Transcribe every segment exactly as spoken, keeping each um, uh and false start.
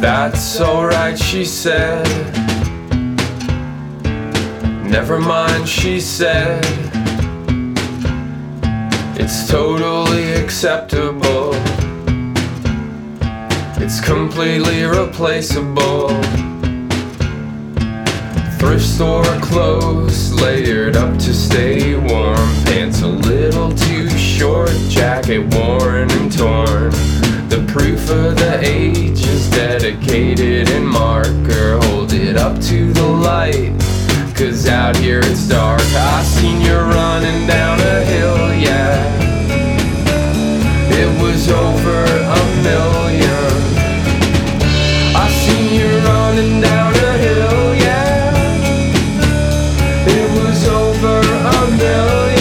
That's alright, she said. Never mind, she said. It's totally acceptable. It's completely replaceable. Thrift store clothes layered up to stay warm. Pants a little too short, jacket worn and torn. The proof of the age is dedicated in marker. Hold it up to the light, cause out here it's dark. I seen you running down a hill, yeah. It was over a million. I seen you running down a hill, yeah. It was over a million.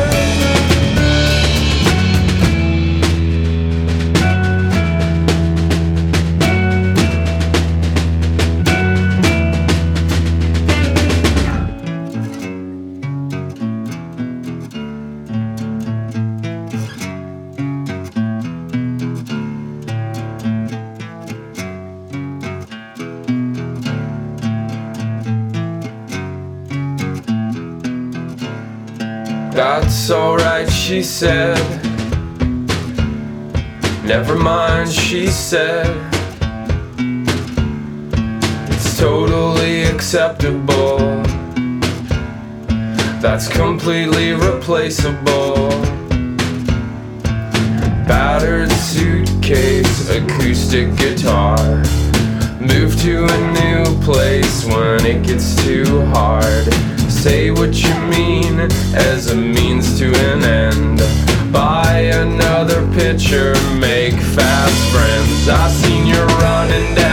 That's alright, she said. Never mind, she said. It's totally acceptable. That's completely replaceable. Battered suitcase, acoustic guitar. Move to a new place when it gets too hard. Say what you mean as a means to an end. Buy another picture, make fast friends. I seen you running down